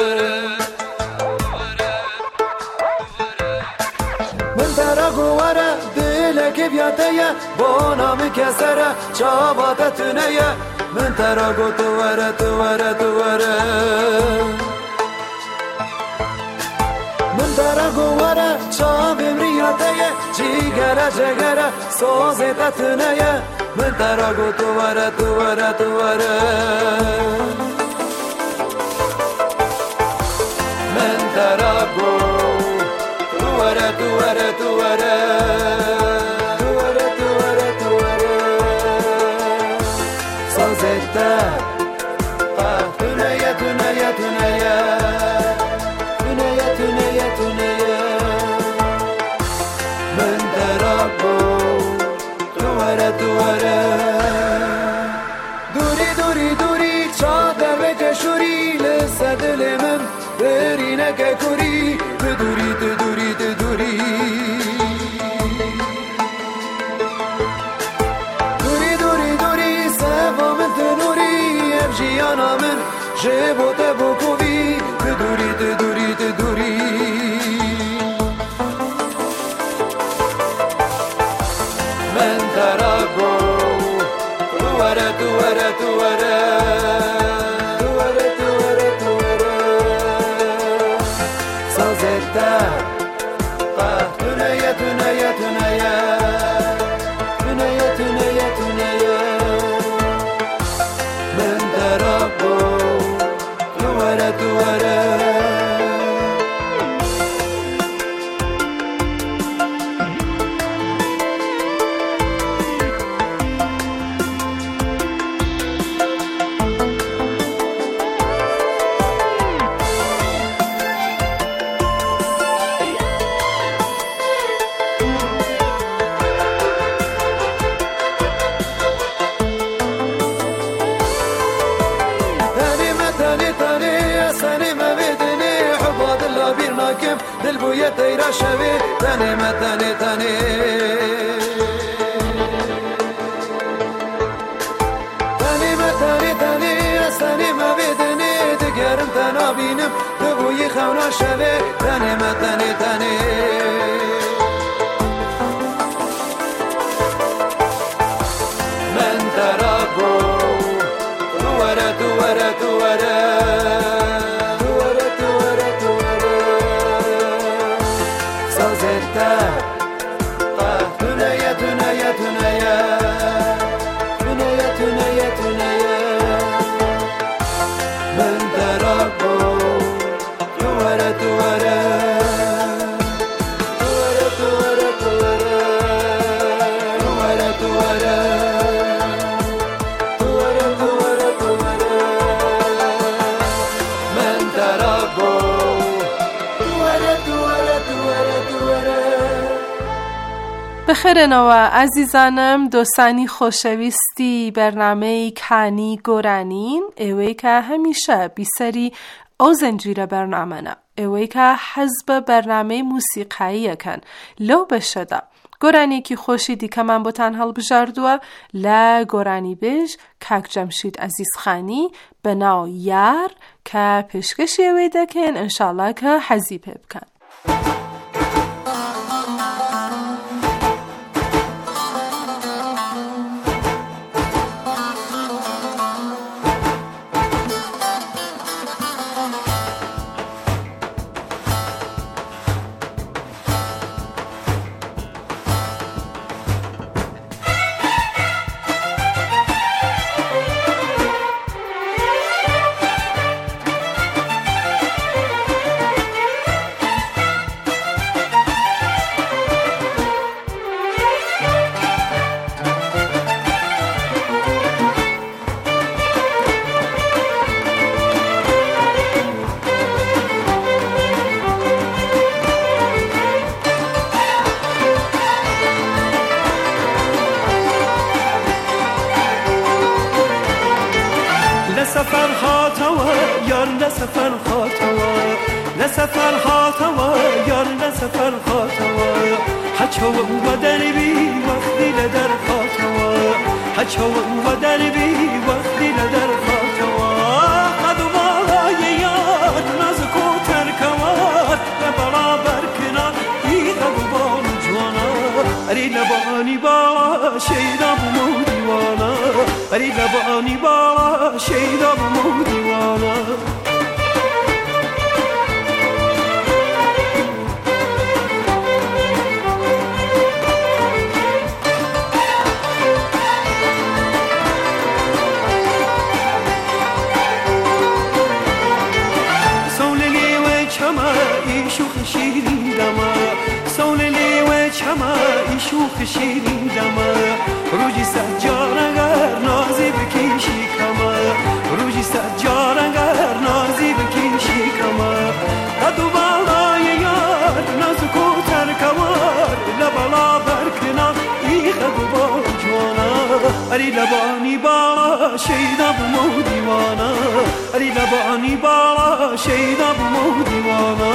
Speaker 7: من ترا گواره دلکه بیاتیه بانا من کسره چاوات تونیه من ترا گوتواره تواره تواره من ترا گواره چاویم ریاتیه جیگره جگره سوزت تونیه من ترا گوتواره تواره تواره من ترا گو تواره تواره تواره تواره تواره تواره سوزته تونیه تونیه تونیه تونیه تونیه تونیه من ترا گو تواره تواره دوری دوری دوری چادر بکشوری لسه دل من بری نکه کوری بدوری دوری دوری دوری دوری دوری سوا من تنوری افجیانا من جبوت بکوی بدوری دوری دوری من ترا گو تواره تواره تواره تواره تواره تواره سازده تونیه تونیه تونیه تونیه تونیه تونیه من ترا گو تواره تواره شوی تنی متنی تنی تنی متنی تنی از تنی مبیدنی دگرم تنا بینم دبوی خونا شوی تنی متنی تنی من تراکو دوره دوره دوره
Speaker 6: بخێرێنەوە ئازیزانم دۆستانی خۆشەویستی بەرنامەی کانی گۆرانین ئێوەی کە هەمیشە بیسەری ئەو زەنجیرە بەرنامەنە ئێوەی کە حەز بە بەرنامەی موسیقاییەکەن لەو بەشەدا گۆرانێکی خۆشی دیکەمان بۆتان هەڵبژاردووە لە گۆرانی بێژ کاک جەمشید عەزیزخانی بە ناو یار کە پێشکەشی ئەوەی دەکەن ئینشاڵڵا کە حەزی پێ بکەن.
Speaker 8: لسفر خاطوا یار لسفر خاطوا لسفر خاطوا یار لسفر خاطوا حچو و دربی وقتی لدر خاطوا حچو و دربی وقتی لدر خاطوا قد بالای یار نزکو ترکوات لبرابر کنار ای قد بال جوانا اری لبانی بالا شیدا بمودیوانا اری لبانی بالا شیدا بمودیوانا سوللی و چما ایشوخ شیرین دما سوللی و چما ایشوخ شیرین دما روجی سجارنگر نازی بکیشی کما روجی سجارنگر نازی بکیشی کما قدو بالای یار نازکو ترکوار لبالا برکنا ای قدو بال جوانا اری لبانی بالا شیدا بمودیوانا اری لبانی بالا شیدا بمودیوانا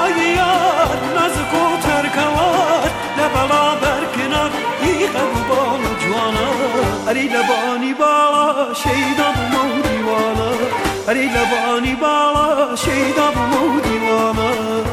Speaker 8: قدو بالای یار نزکو ترکوار لبلا برکنار ای قدو بال جوانا اری لبانی بالا شیدا بمو دیوانا اری لبانی بالا شیدا بمو دیوانا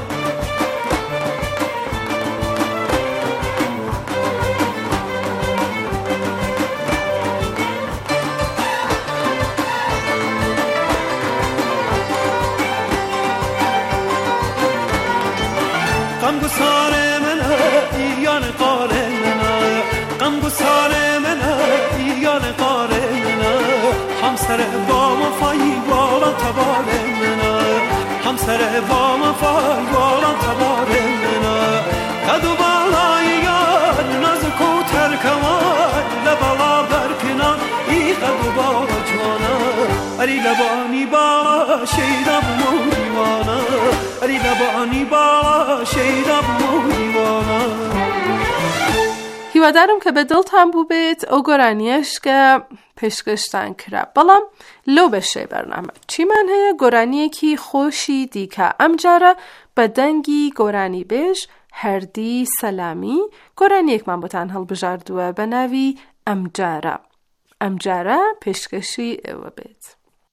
Speaker 8: غم گسار منه ایان قاره منه غم گسار منه ایان قاره منه همسر با مفایی بالا تباره منه همسر با مفایی بالا تباره منه قد و بالای یار نازک و ترکوان لبالا برکنان ای قد و بالا جوانا اری لبانی بالا شیدا بمو دیوانا اری لبانی بالا شیدا بمو دیوانا
Speaker 6: هیوادارم کە بە دڵتان بوو بێت ئەو گۆرانیەشکە پێشکەشتان کرا. بەڵام لەو بەشەی بەرنامە چیمان هەیە گۆرانیەکی خۆشی دیکە. ئەم جارە بە دەنگی گۆرانی بێژ هەردی سەلامی گۆرانیەکمان بۆتان هەڵبژاردووە بە ناوی ئەم جارە. ئەم جارە پێشکەشی ئێوە بێت.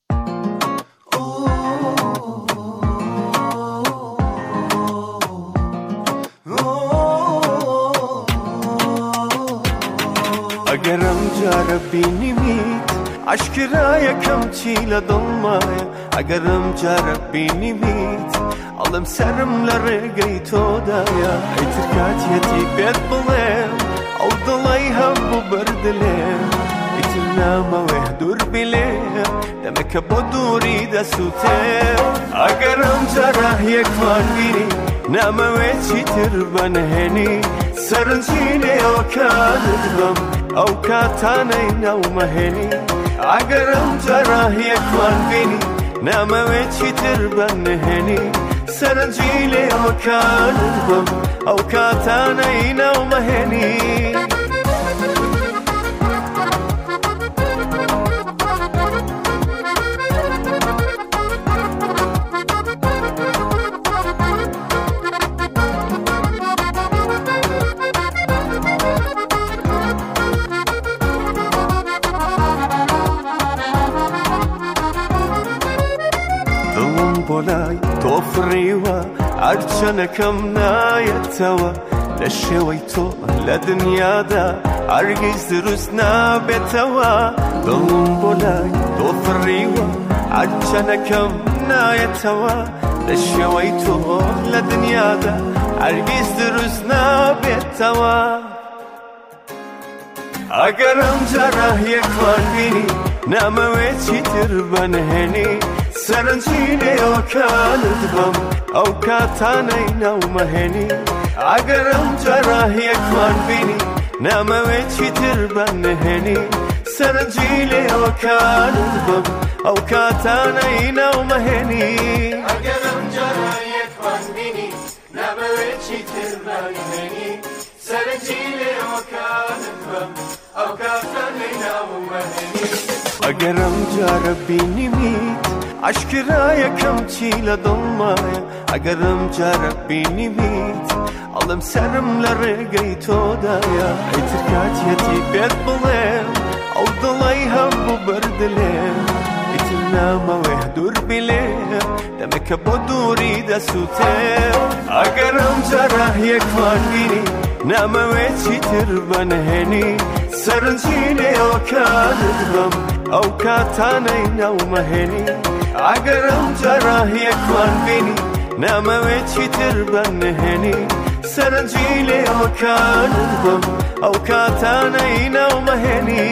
Speaker 7: ئەگەرم جارە بینیمیت عشکرایەکەم چی لە دڵمایە ئەگەرم جارە بینیمیت ئەڵم سرم لە ڕێگەی تۆدایە ئەیتر کاتیەتی پێت بڵێم ئەو دڵی هەبوو بەردلێم ئیتر نامەوێ دوور بلێم دەمەکە بۆ دووری دەسووتێم ئەگەرم جارە یەکمان بینی نامەوێ چیتر بەنهێنی سەرنجینێەوە کارت بەم ئەو کاتانەی ناومەهێنی ئەگەرم جارە یەکمان بینی نامەوێ چیتر بەنهێنی سەرنجی لێوە کارت بەم ئەو کاتانەی ناومەهێنی بۆلای تۆ فڕیوە هەرچەنەکەم نایەتەوە لە شێوەی تۆ لە دنیادا هەرگیز دروست نابێتەوە دڵم بۆلای تۆ فڕیوە هەرچەنەکەم نایەتەوە لە شێوەی تۆ لە دنیادا هەرگیز دروست نابێتەوە ئەگەرم جارە یەکمان بینی نامەوێ چیتر بەنهێنی سەرنجینێەوە کارت بەم ئەو کاتانەی ناومەهێنی ئەگەرم جارە یەکمان بینی نامەوێ چیتر بەنهێنی سەرنجی لێەوە کارت بەم ئەو کاتانەی ناومەهێنی ئەگەرم جارە یەکمان بینی نامەوێ چیتر بەنهێنی سەرنجی لێەوە کارت بەم ئەو کاتانەی ناومەهێنی ئەگەرم جارە بینیمیت عشکرایەکەم چی لە دڵمایە ئەگەرم جارە بینیمیت ئەڵم سرم لە ڕێگەی تۆدایە ئەیتر کاتیەتی پێت بڵێم ئەو دڵی هەبوو بەردلێم ئیتر نامەوێ دوور بلێم دەمەکە بۆ دووری دەسووتێم ئەگەرم جارە یەکمان بینی نامەوێ چیتر بەنهێنی سەرنجینێەوە کارت بەم ئەو کاتانەی ناومەهێنی ئەگەرم جارە یەکمان بینی نامەوێ چیتر بەنهێنی سەرنجی لێەوە کارت بەم ئەو کاتانەی ناومەهێنی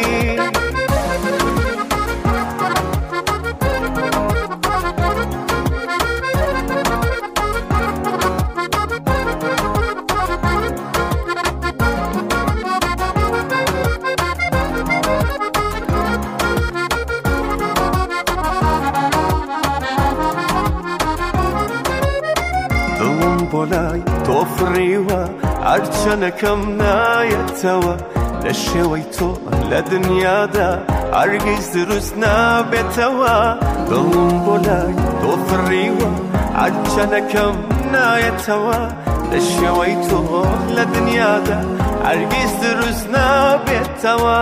Speaker 7: بۆلای تۆ فڕیوە هەرچەنەکەم نایەتەوە لە شێوەی تۆ لە دنیادا هەرگیز دروست نابێتەوە دڵم بۆلای تۆ فڕیوە هەرچەنەکەم نایەتەوە لە شێوەی تۆ لە دنیادا هرگیز دروست نبێتەوە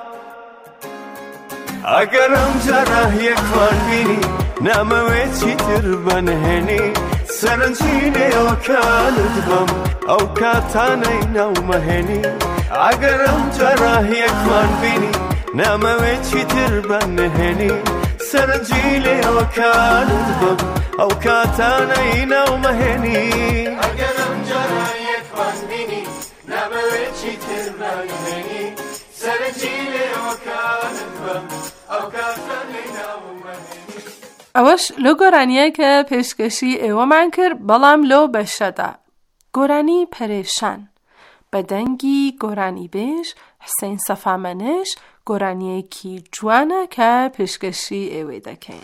Speaker 7: ئەگەرم جارە یەکوان بینی نامەوێت چیتر بەنهێنی سەرنجی لێوەکانت بم ئەو کاتانەی ناومەهێنی ئەگەرم جارە یەکوان بینی نامەوێت چیتر بەنهێنی سەرنجی لێوەکانت بم ئەو کاتانەی ناومەهێنی ئەگەرم جارە یەکوان بینی نامەوێت چیتر بەنهێنی سەرنجی لێوەکانت بم ئەو کاتانەی ناومەهێنی.
Speaker 6: ئەوەش لۆ گۆرانیە کە پێشکەشی ئێوەمان کرد بەڵام لۆ بەشەدا گۆرانی پەرێشان بە دەنگی گۆرانی بێژ حسین سەفامەنش گۆرانیەکی جوانە کە پێشکەشی ئێوەی دەکەین.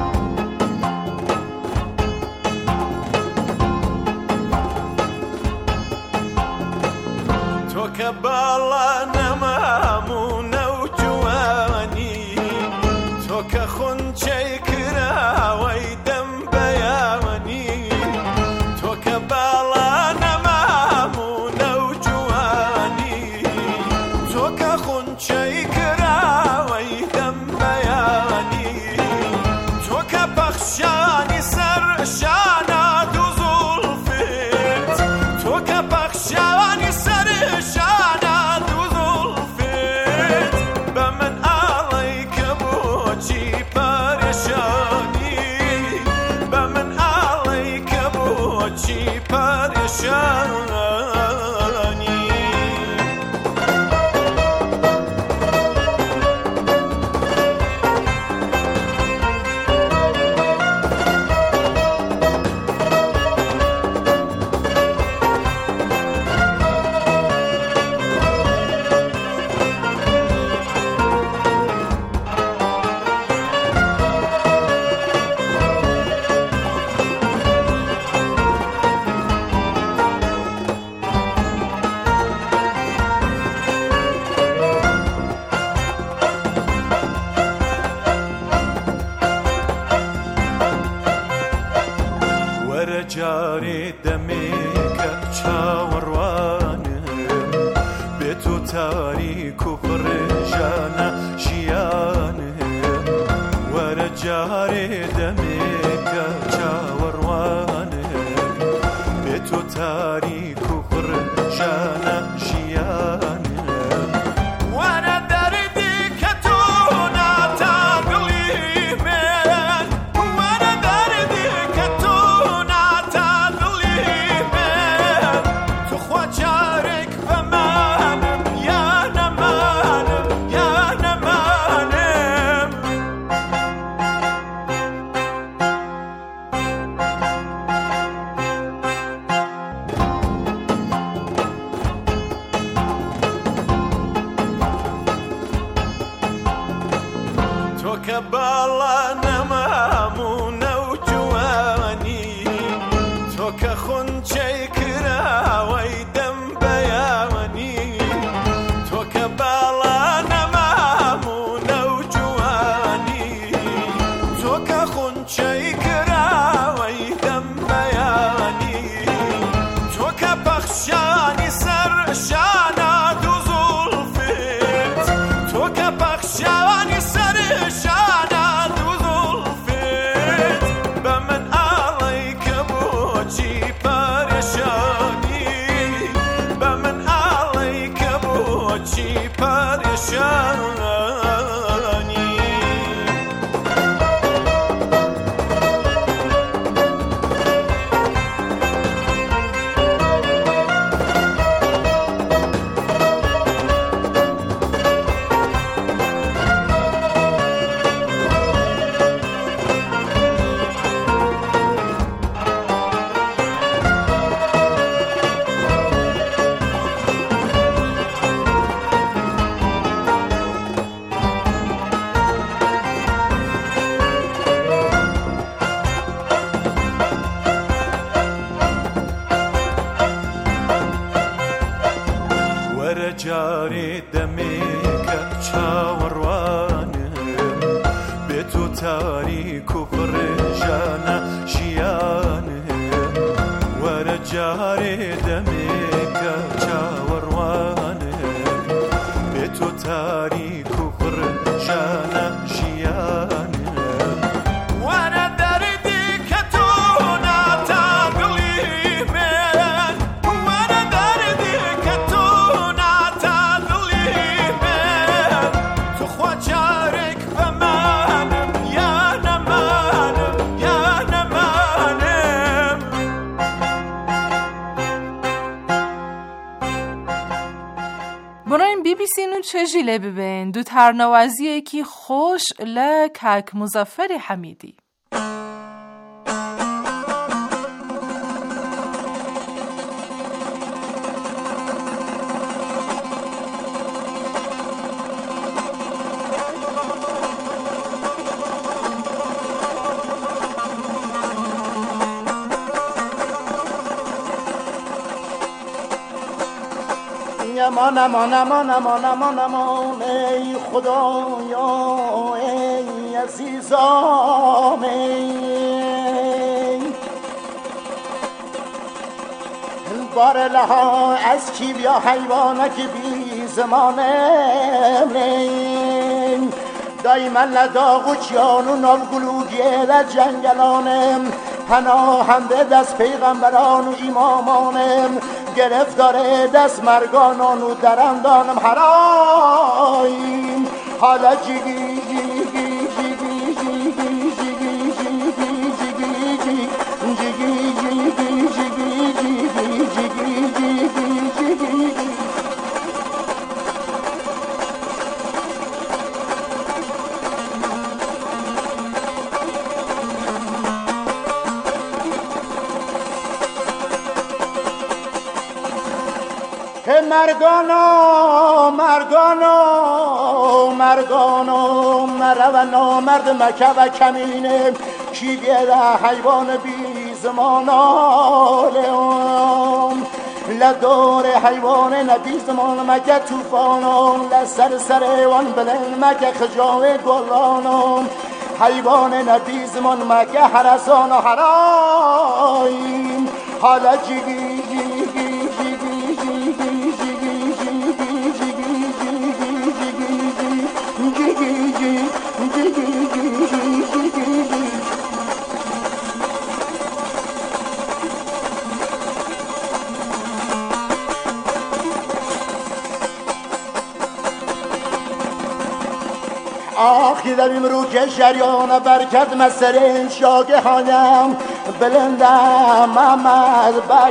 Speaker 7: تۆ کە باڵا نەمامونە و جوانی تۆ کە خونچەی کراوەی دەم بەیانی تۆ کە باڵا نەمامونە و جوانی تۆ کە خونچەی کراوەی دەم بەیانی تۆ کە پەخشانی سەر شانە دوو زوڵفت تۆ کە پەخشانی سەر شانە دوو زوڵفت بە من ئاڵی کە بۆچی پەرێشانی بە من ئاڵی کە بۆچی پەرێشانی. وەرە جارێ دەمێکە چاوەڕوانم بێت و تاریک و پڕێژانە ژیانم وەرە جارێ دەمێکە چاوەڕوانم بێت و تاریک و پڕێژانە ژیانم وەرە دەردی کە تۆ ناتا دڵی من وەرە دەردی کە تۆ ناتا دڵی من توخوا جارێک بەمانم یا نەمانم یا نەمانم تۆ کە باڵا نەمامونە و جوانی تۆ کە خونچەی کراوەی دەم بەیانی تۆ کە باڵا نەمامونە و جوانی تۆ کە خونچەی کراوەی دەم بەیانی تۆ کە پەخشانی سەر شانە دوو زوڵفت تۆ کە پەخشانی سەر شانە دوو زوڵفت بە من ئاڵی کە بۆچی پەرێشانی بە من ئاڵی کە بۆچی پەرێشانی.
Speaker 8: داری کفر جان جیان
Speaker 2: وانا دردی که تو نتقلی من وانا دردی که تو نتقلی من تو خواجارک و منم یا نمانم یا نمانم
Speaker 6: برایم بی بی سی نو چجی ببین دو ترنوازیه کی خوش لکک مظفر حمیدی
Speaker 9: امان امان امان امان امان امان ای خدایا ای عزیزام ای بار لها از کی بیا حیوانه که بی زمانه دایما لداغ و چیان و نابگلوگیه در جنگلانم پناهم به دست پیغمبران و امامانم گرفتار دست مرگانان و درندانم حرایم حالا جیگی جیگی جیگی جیگی جیگی جیگی جیگی جیگی جیگی جیگی جیگی جیگی مرگانو مرگانو مرگانو مرو مرد مکه و کمینه کی بیده حیوان بی زمانالم لدور حیوان نبی زمان مکه توفانم لسر سر وان بلن مکه خجاوه گلانم حیوان نبی زمان مکه حرسان و حرایم حالا جیگی جیگی آخی داریم رو که شریان برکت مسرین شاگهانم بلندم محمد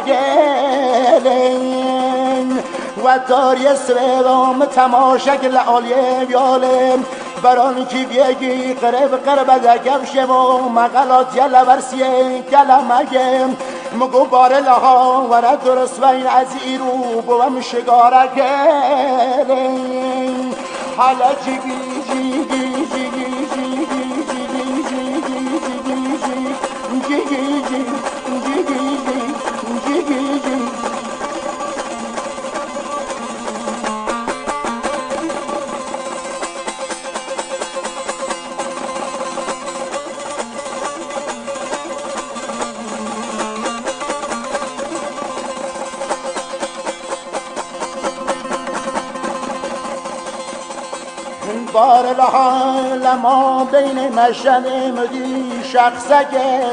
Speaker 9: بگلین و داری سویدام تماشک لعالیه بیالم بران کی بیگی قرب قرب دکم شما مقالات یلا برسیه کلمگم مگو بار لها ورد درست و این از ایرو بوم شگارگلین حالا جیگی جیگی جیگی جیگی جیگی جیگی بار الحال ما بین مشهد مدی شخصک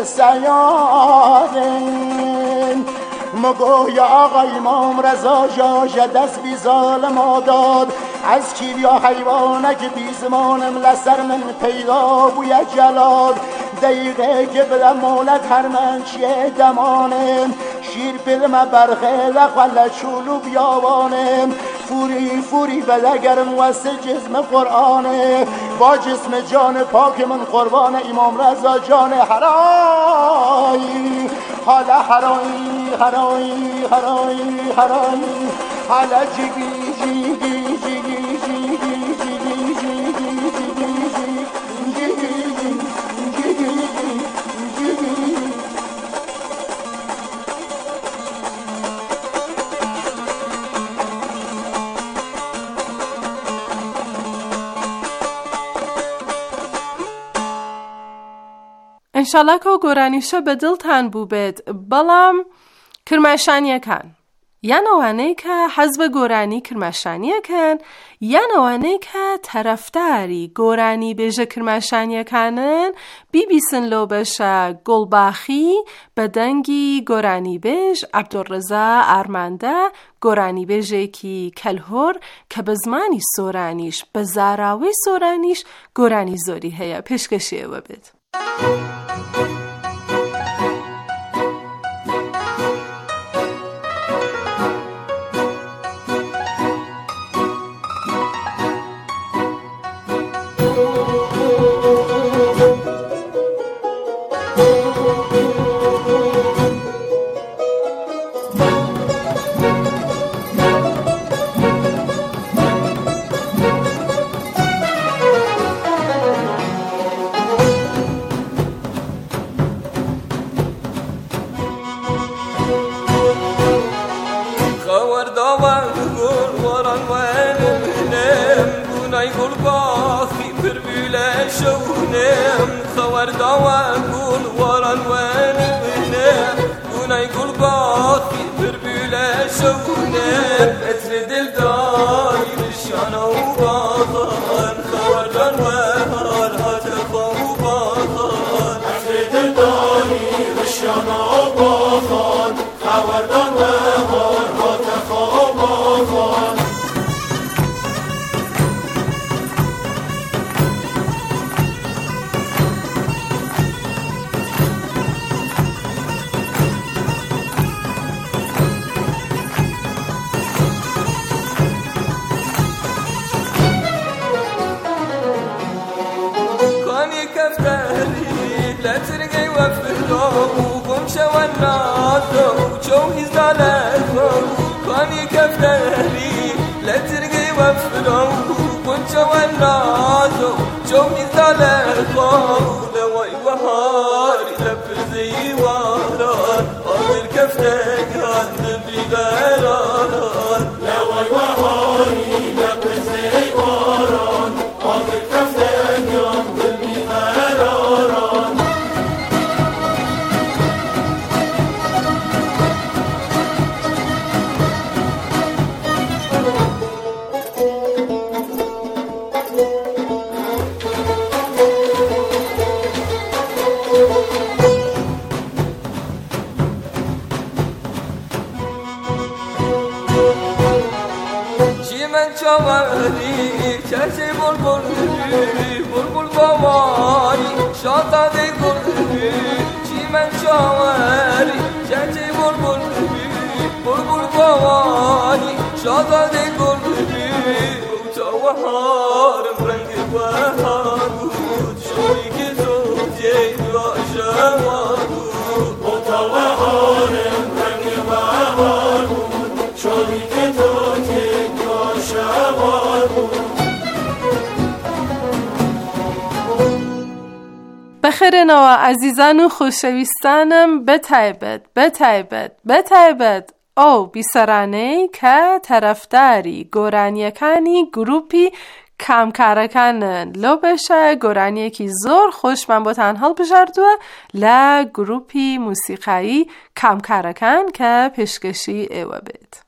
Speaker 9: سیادن مگو یا آقا امام رضا جاش دست بی ظالم آداد از کی بیا حیوانک بی زمانم لسر من پیدا بوی جلاد دقیقه که بدم مولد هر من چیه دمانم شیر پلم برخه لخوال چولو بیاوانم فوری فوری بدگر موسط جسم قرآنه با جسم جان پاک من قربان امام رضا جان حرایی حالا حرایی حرایی حرایی حرایی حالا جیگی جیگی جیگی جیگی جیگی
Speaker 6: انشالله که گۆرانیشە بە دڵتان بوو بێت بەڵام کرماشانیەکان یان ئەوانەی کە حەز بە گۆرانی کرماشانیەکەن یان ئەوانەی کە تەرەفداری گۆرانی بێژە کرماشانیەکانن بیبیسن لەو بەشە گوڵباخی بە دەنگی گۆرانی بێژ عەبدوڵڕەزا ئارماندە، گۆرانی بێژێکی کەلهۆر کە بە زمانی سۆرانیش بە زاراوەی سۆرانیش گۆرانی زۆری هەیە. پێشکەشی ئێوە بێت. بەخێرێنەوە ئازیزان و خۆشەویستانم، بەتایبەت بەتایبەت بەتایبەت ئەو بیسەرانەی کە تەرەفداری گۆرانیەکانی گروپی کامکارەکانن. لەو بەشە گۆرانیەکی زۆر خۆشمان بۆتان هەڵبژاردووە لە گروپی موسیقایی کامکارەکان کە پێشکەشی ئێوە بێت.